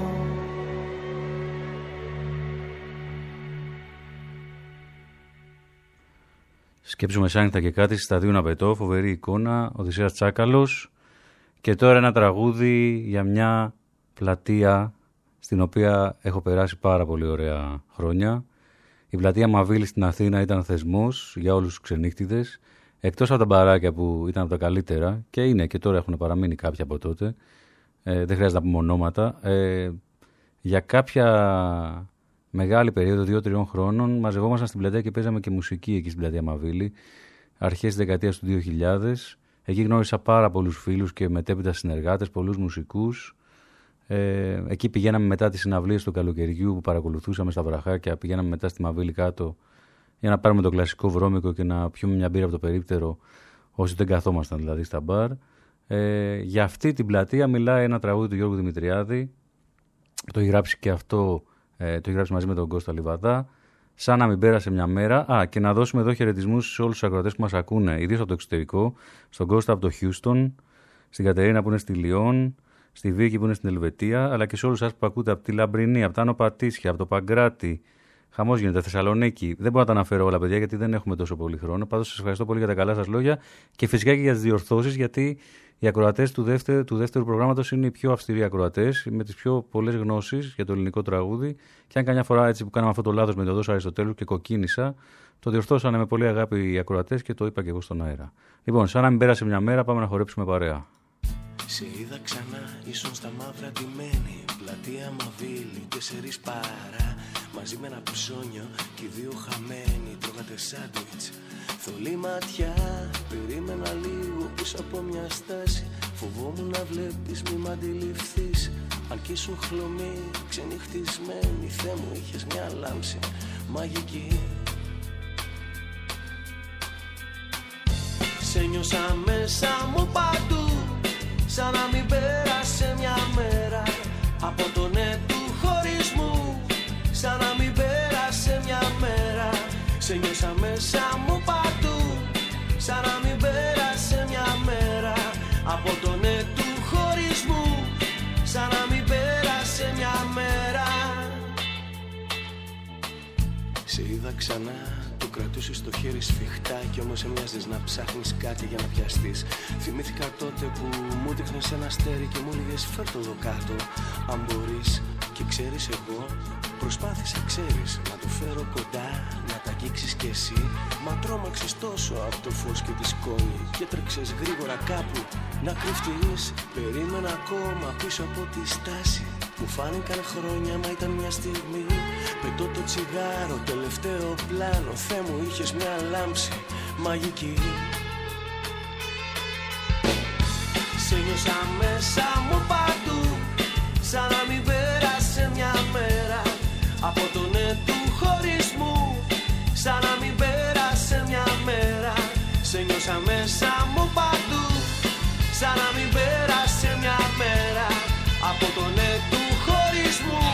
Σκέψου μεσάνυχτα και κάτι, στη Σταδίου να πετώ. Φοβερή εικόνα, Οδυσσέας Τσάκαλος. Και τώρα ένα τραγούδι για μια πλατεία στην οποία έχω περάσει πάρα πολύ ωραία χρόνια. Η πλατεία Μαβίλη στην Αθήνα ήταν θεσμός για όλους τους ξενύχτιδες. Εκτός από τα μπαράκια που ήταν από τα καλύτερα, και είναι και τώρα έχουν παραμείνει κάποια από τότε, δεν χρειάζεται να πούμε ονόματα, για κάποια μεγάλη περίοδο 2-3 χρόνων μαζευόμασταν στην πλατεία και παίζαμε και μουσική εκεί στην πλατεία Μαβίλη, αρχές της δεκαετίας του 2000. Εκεί γνώρισα πάρα πολλούς φίλους και μετέπειτα συνεργάτες, πολλούς μουσικούς. Εκεί πηγαίναμε μετά τις συναυλίες του καλοκαιριού που παρακολουθούσαμε στα βραχάκια, πηγαίναμε μετά στη Μαβίλη κάτω για να πάρουμε το κλασικό βρώμικο και να πιούμε μια μπύρα από το περίπτερο, όσοι δεν καθόμασταν δηλαδή στα μπαρ. Για αυτή την πλατεία μιλάει ένα τραγούδι του Γιώργου Δημητριάδη, το έχει γράψει και αυτό, το έχει γράψει μαζί με τον Κώστα Λιβαδά, σαν να μην πέρασε μια μέρα. Και να δώσουμε εδώ χαιρετισμούς σε όλους τους ακροατές που μας ακούνε, ιδίως από το εξωτερικό, στον Κώστα από το Χιούστον, στην Κατερίνα που είναι στη Λιόν, στη Βίκη που είναι στην Ελβετία, αλλά και σε όλους εσάς που ακούτε από τη Λαμπρινή, από τα Άνω Πατήσια, από το Παγκράτη. Χαμός γίνεται, Θεσσαλονίκη. Δεν μπορώ να τα αναφέρω όλα, παιδιά, γιατί δεν έχουμε τόσο πολύ χρόνο. Πάντως σας ευχαριστώ πολύ για τα καλά σας λόγια και φυσικά και για τις διορθώσεις, γιατί οι ακροατές του δεύτερου προγράμματος είναι οι πιο αυστηροί ακροατές, με τις πιο πολλές γνώσεις για το ελληνικό τραγούδι. Και αν καμιά φορά έτσι που κάναμε αυτό το λάθος με τον Δόσο Αριστοτέλου και κοκκίνησα, Το διορθώσανε με πολύ αγάπη οι ακροατές και το είπα και εγώ στον αέρα. Λοιπόν, σαν να μην πέρασε μια μέρα, πάμε να χορέψουμε παρέα. Σε είδα ξανά, ίσον στα μαύρα ντυμένη. Πλατεία Μαβίλη, 4 παρά. Μαζί με ένα ψώνιο και 2 χαμένοι. Τρώγατε σάντουιτς, θολή ματιά. Περίμενα λίγο πίσω από μια στάση. Φοβόμουν να βλέπεις, μη μ' αντιληφθείς. Αν κι ήσουν χλωμή, ξενυχτισμένη. Θεέ μου, είχες μια λάμψη μαγική. Σε νιώσα μέσα μου παντού, σαν να μην πέρασε μια μέρα από το ναι του χωρισμού. Σαν να μην πέρασε μια μέρα. Σε νιώσα μέσα μου παντού, σαν να μην πέρασε μια μέρα από το ναι του χωρισμού. Σαν να μην πέρασε μια μέρα. Σε είδα ξανά, το κρατούσες στο χέρι σφιχτά κι όμως έμοιαζες να ψάχνεις κάτι για να πιαστείς. Θυμήθηκα τότε που μου δείχνες ένα αστέρι και μου έλεγες φέρ' το εδώ κάτω αν μπορείς. Και ξέρεις, εγώ προσπάθησα, ξέρεις, να το φέρω κοντά, να τα αγγίξεις κι εσύ. Μα τρόμαξες τόσο από το φως και τη σκόνη και τρέξες γρήγορα κάπου να κρυφτείς. Περίμενα ακόμα πίσω από τη στάση. Μου φάνηκαν χρόνια, μα ήταν μια στιγμή. Πετώ το τσιγάρο, τελευταίο πλάνο. Θεέ μου, είχες μια λάμψη μαγική. Σε νιώσα μέσα μου παντού, σαν να μην πέρασε μια μέρα από το ναι του χωρισμού. Σαν να μην πέρασε μια μέρα. Σε νιώσα μέσα μου παντού, σαν να μην πέρασε μια μέρα από το ναι του χωρισμού.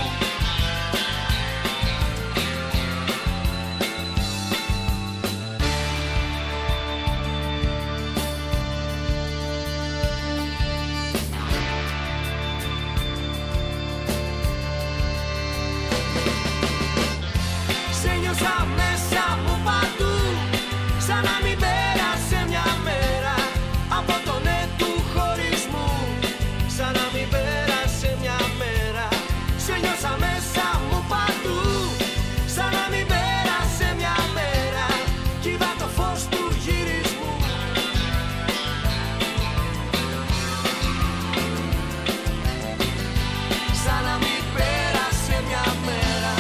Σε νιώσα μέσα μου παντού, σαν να μην πέρασε μια μέρα από το ναι του χωρισμού. Σαν να μην πέρασε μια μέρα. Σε νιώσα μέσα μου παντού, σαν να μην πέρασε μια μέρα. Κι είδα το φως του γυρισμού. Σαν να μην πέρασε μια μέρα.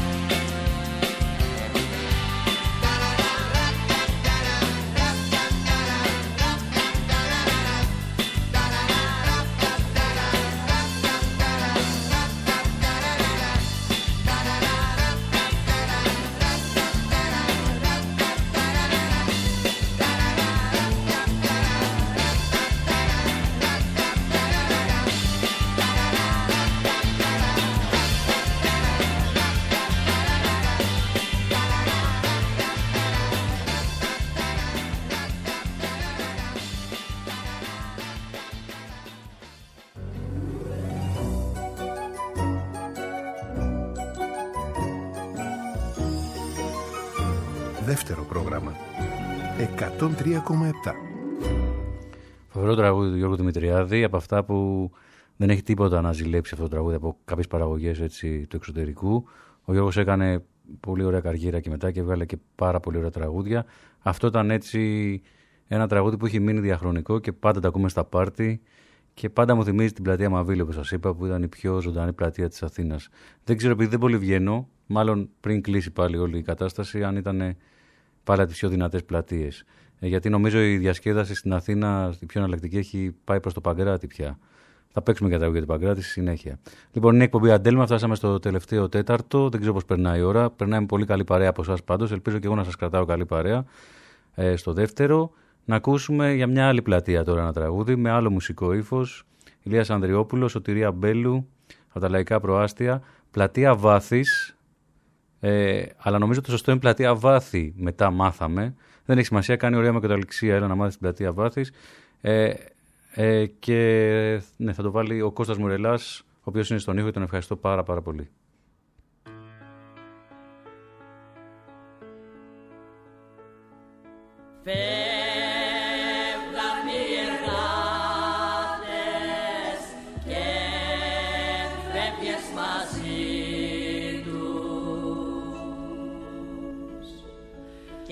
Δεύτερο πρόγραμμα 103,7. Φοβερό τραγούδι του Γιώργου Δημητριάδη, από αυτά που δεν έχει τίποτα να ζηλέψει αυτό το τραγούδι από κάποιες παραγωγές έτσι, του εξωτερικού. Ο Γιώργος έκανε πολύ ωραία καριέρα και μετά και βγάλε και πάρα πολύ ωραία τραγούδια. Αυτό ήταν έτσι ένα τραγούδι που έχει μείνει διαχρονικό και πάντα το ακούμε στα πάρτι και πάντα μου θυμίζει την πλατεία Μαβίλη, όπως σας είπα, που ήταν η πιο ζωντανή πλατεία της Αθήνας. Δεν ξέρω, επειδή δεν πολύ βγαίνω, μάλλον πριν κλείσει πάλι όλη η κατάσταση, αν ήταν πάλι από τις πιο δυνατές πλατείες. Γιατί νομίζω η διασκέδαση στην Αθήνα, η πιο εναλλακτική, έχει πάει προς το Παγκράτη πια. Θα παίξουμε για την Παγκράτη στη συνέχεια. Λοιπόν, είναι η εκπομπή Αντέλμα. Φτάσαμε στο τελευταίο τέταρτο. Δεν ξέρω πώς περνάει η ώρα. Περνάει με πολύ καλή παρέα από εσάς πάντως. Ελπίζω και εγώ να σας κρατάω καλή παρέα. Στο δεύτερο, να ακούσουμε για μια άλλη πλατεία τώρα ένα τραγούδι με άλλο μουσικό ύφος. Ηλίας Ανδριόπουλος, Σωτηρία Μπέλου, από τα Λαϊκά Προάστια. Πλατεία Βάθης. Αλλά νομίζω το σωστό είναι πλατεία Βάθη. Μετά μάθαμε. Δεν έχει σημασία, κάνει ωραία με καταληξία. Έλα να μάθεις την πλατεία Βάθης. Και ναι, θα το βάλει ο Κώστας Μουρελάς, ο οποίος είναι στον ήχο και τον ευχαριστώ πάρα πολύ. Φεύγαν οι εργάτες και φεύγες μαζί τους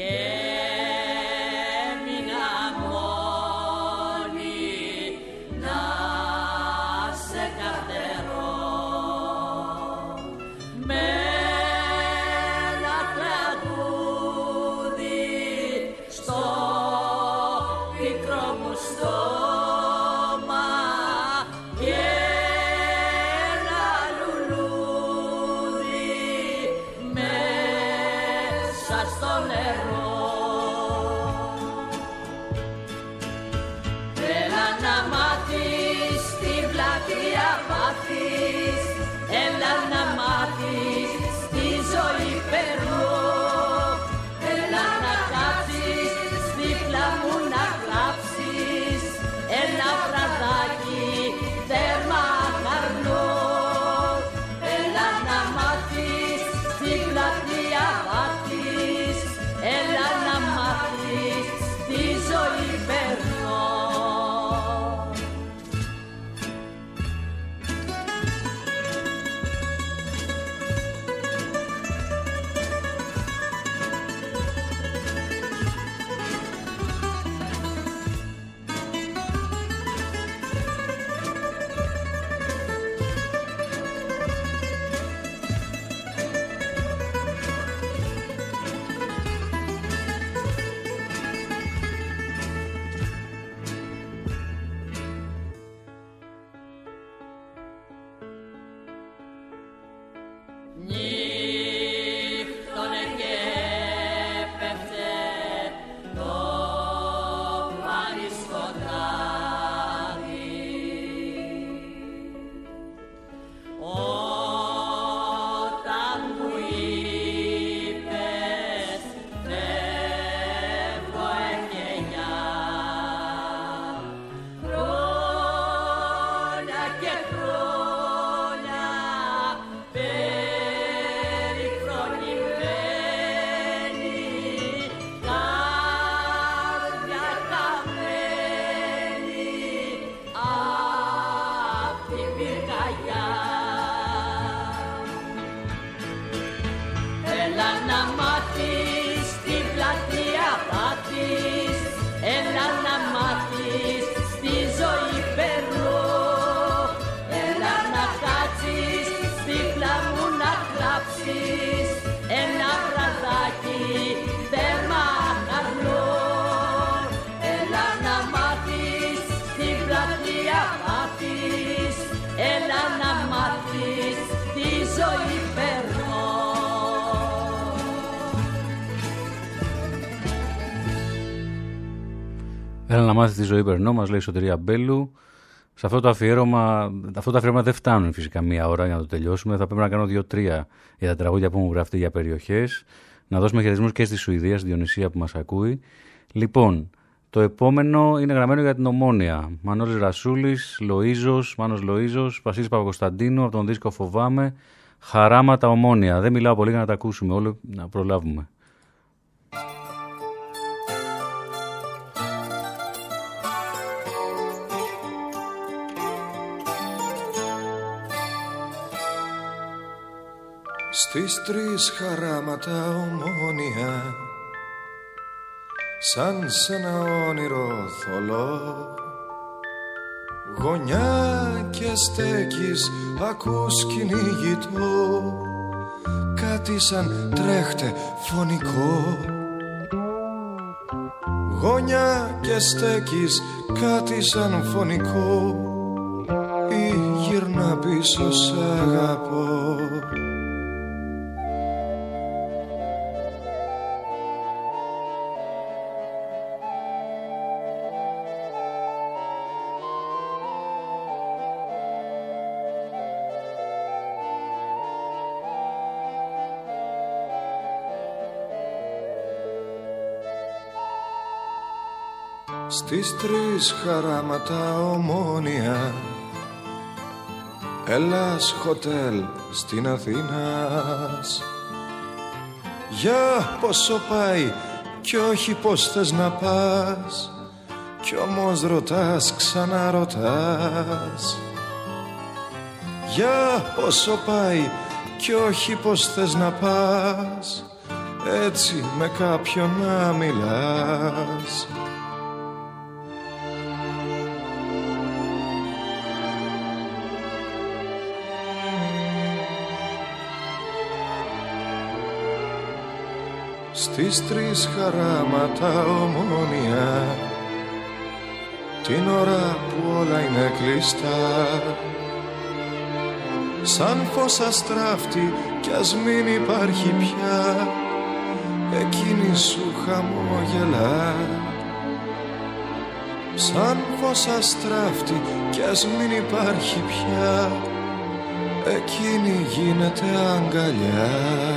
γιαγιά. Έλα να μάθεις την πλατεία πάτης, έλα να μάθεις στη ζωή περνώ, έλα να κάτσεις δίπλα μου να γράψεις ένα βραδάκι τέρμα καρνό. Έλα να μάθεις την πλατεία πάτης, έλα να μάθεις τη ζωή περνώ. Έλα να μάθεις τη ζωή περνώ, μας λέει η Σωτηρία Μπέλου. Σε αυτό το αφιέρωμα δεν φτάνουν φυσικά μία ώρα για να το τελειώσουμε. Θα πρέπει να κάνω 2-3 για τα τραγούδια που μου γραφτεί για περιοχές. Να δώσουμε χαιρετισμούς και στη Σουηδία, στη Διονυσία που μας ακούει. Λοιπόν, το επόμενο είναι γραμμένο για την Ομόνια. Μανώλης Ρασούλης, Μάνος Λοΐζος, Βασίλης Παπακοσταντίνου, από τον δίσκο Φοβάμαι. Χαράματα Ομόνια. Δεν μιλάω πολύ για να τα ακούσουμε όλο, να προλάβουμε. Στις 3 χαράματα Ομόνια, σαν σ' ένα όνειρο θολό, γωνιά και στέκεις, ακούς κυνηγητό, κάτι σαν τρέχτε φωνικό. Γωνιά και στέκεις, κάτι σαν φωνικό, ή γυρνά πίσω σ' αγαπώ. Στις 3 χαράματα Ομόνια, Ελλάς χοτέλ στην Αθήνας. Για πόσο πάει κι όχι πως θες να πας, κι όμως ρωτάς ξαναρωτάς. Για πόσο πάει κι όχι πως θες να πας, έτσι με κάποιον να μιλάς. Στις 3 χαράματα Ομόνια, την ώρα που όλα είναι κλειστά, σαν φως αστράφτη κι ας μην υπάρχει πια, εκείνη σου χαμόγελα. Σαν φως αστράφτη κι ας μην υπάρχει πια, εκείνη γίνεται αγκαλιά.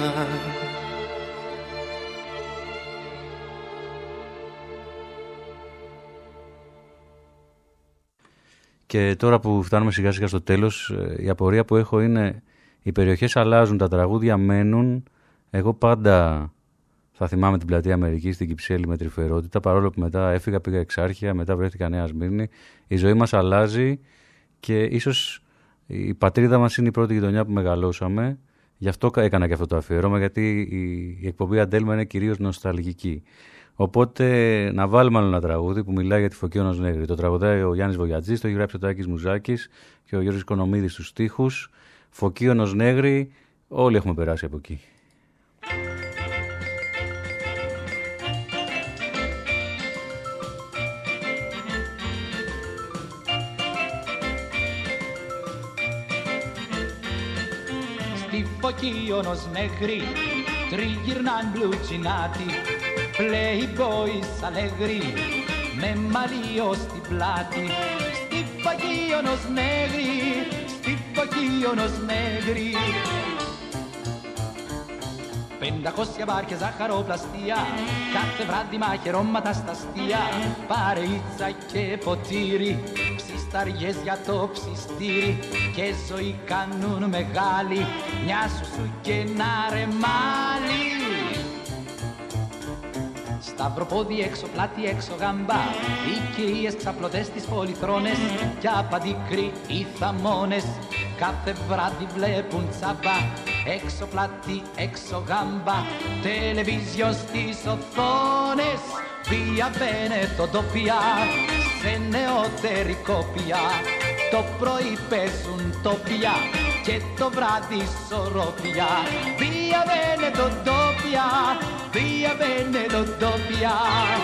Και τώρα που φτάνουμε σιγά σιγά στο τέλος, η απορία που έχω είναι οι περιοχές αλλάζουν, τα τραγούδια μένουν. Εγώ πάντα θα θυμάμαι την Πλατεία Αμερικής στην Κυψέλη με τρυφερότητα, παρόλο που μετά έφυγα, πήγα Εξάρχεια, μετά βρέθηκα Νέα Σμύρνη. Η ζωή μας αλλάζει και ίσως η πατρίδα μας είναι η πρώτη γειτονιά που μεγαλώσαμε. Γι' αυτό έκανα και αυτό το αφιέρωμα, γιατί η εκπομπή Αντέλμα είναι κυρίως νοσταλγική. Οπότε να βάλουμε άλλο ένα τραγούδι που μιλάει για τη Φωκίωνος Νέγρη. Το τραγουδάει ο Γιάννης Βογιατζής, το έχει γράψει ο Τάκης Μουζάκης και ο Γιώργος Οικονομίδης στους στίχους. Φωκίωνος Νέγρη, όλοι έχουμε περάσει από εκεί. Στη Φωκίωνος Νέγρη τριγυρνάν μπλουτσινάτι, playboys αλέγροι με μαλλιό στην πλάτη. Στη Φωκίωνος Νέγρη, στη Φωκίωνος Νέγρη, 500 μπάρκες ζαχαροπλαστεία, κάθε βράδυ μαχαιρώματα στα αστεία, παρεΐτσα και ποτήρι, ψισταριές για το ψιστήρι, και ζωή κάνουν μεγάλη, μια σου και ένα ρεμάλι. Σταυροπόδι έξω, πλάτη έξω γάμπα, οι κυρίες ξαπλωτές στις πολυθρόνες, κι απαντικροί οι θαμώνες, κάθε βράδυ βλέπουν τσάμπα. Έξω πλάτη, έξω γάμπα, τελεβίζιο στις οθόνες. Via Veneto doppia, σε νεότερη κόπια. Το πρωί παίζουν τοπιά και το βράδυ σωρόπια. Via Veneto doppia, via Veneto doppia.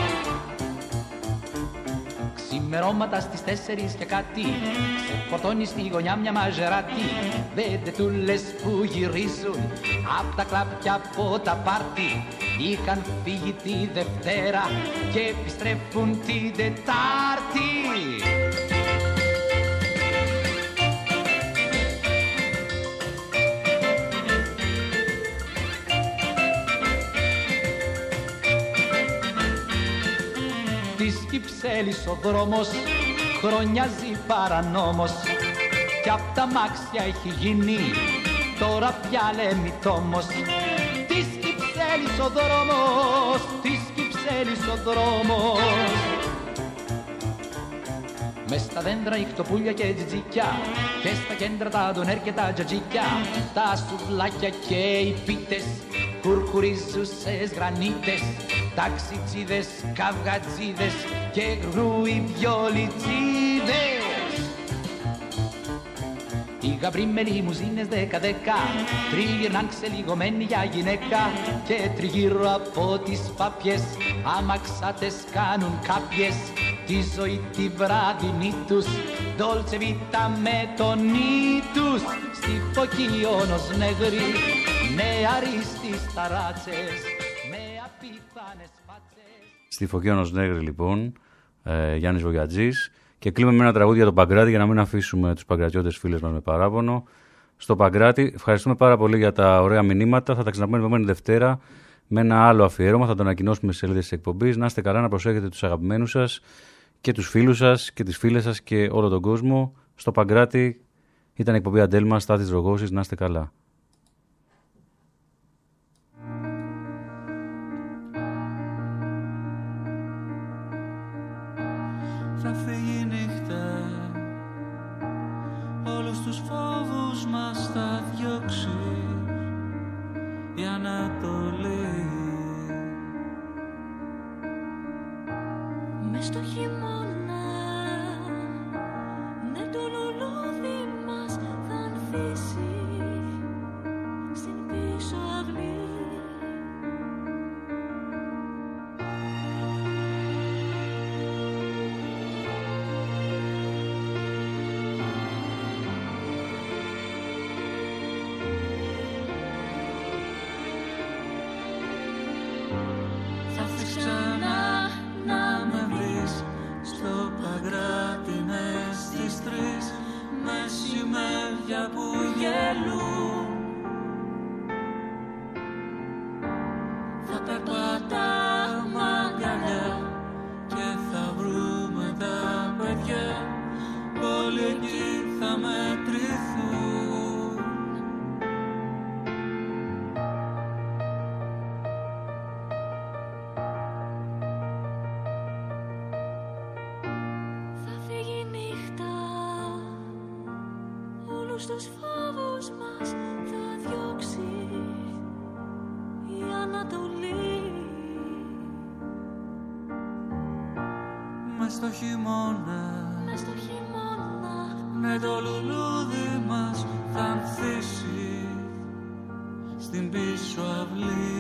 Ξημερώματα στις 4 και κάτι, ξεφορτώνει στη γωνιά μια μαζεράτη. Βεντετούλες που γυρίζουν απ' τα κλαμπ και από τα πάρτι. Είχαν φύγει τη Δευτέρα και επιστρέφουν την Τετάρτη. Της Κυψέλης ο δρόμος χρονιάζει παρανόμος κι απ' τα μάξια έχει γίνει τώρα πια λέμε τόμος. Της Κυψέλης ο δρόμος, της Κυψέλης ο δρόμος. Μες στα δέντρα ιχτοπούλια και τζιτζικιά και στα κέντρα τα ντονέρ και τα τζατζικιά. Τα σουβλάκια και οι πίτες κουρκουρίζουσες γρανίτες. Ταξιτσίδες, καυγατζίδες και γρούοι βιολιτσίδες. Οι γαμπροί με λιμουζίνες 10-10 τριγυρνάν ξελιγωμένοι για γυναίκα. Και τριγύρω από τις πάπιες αμαξάτες κάνουν κάποιες τη ζωή τη βραδινή τους. Ντόλτσε βίτα με τον νι τους. Στη Φωκίωνος νεγρή νεαροί στις ταράτσες με απίθανες φάτσες. Στη Φωκίωνος νεγρή λοιπόν, Γιάννης Βογιατζής. Και κλείνουμε με ένα τραγούδι για τον Παγκράτη για να μην αφήσουμε τους παγκρατιώτες φίλες μας με παράπονο. Στο Παγκράτη, ευχαριστούμε πάρα πολύ για τα ωραία μηνύματα. Θα τα ξαναπούμε την επόμενη Δευτέρα με ένα άλλο αφιέρωμα. Θα το ανακοινώσουμε στις σελίδες της εκπομπής. Να είστε καλά, να προσέχετε τους αγαπημένους σας και τους φίλους σας και τις φίλες σας και όλο τον κόσμο. Στο Παγκράτη ήταν η εκπομπή Αντέλμα, Στάθης Ρογώσης. Να είστε καλά. Θα φύγει η νύχτα, όλους τους φόβους μας θα διώξει η Ανατολή. Μες στο χειμώνα, ναι το λουλούδι μας θα ανθίσει στην πίσω αυλή. Στους φόβους μας θα διώξει η Ανατολή. Μες στο χειμώνα, ναι το λουλούδι μας θα ανθίσει στην πίσω αυλή.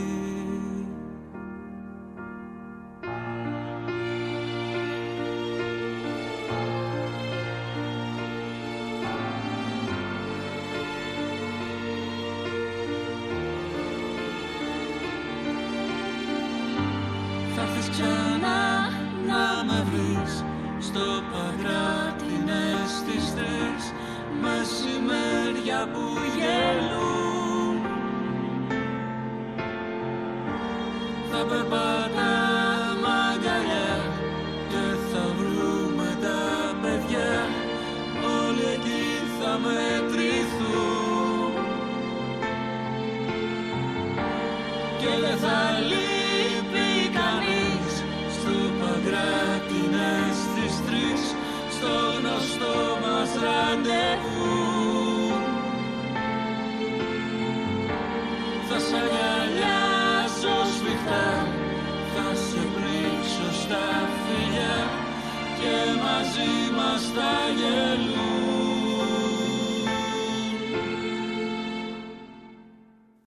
Στο γνωστό μας ραντεβού. γεια.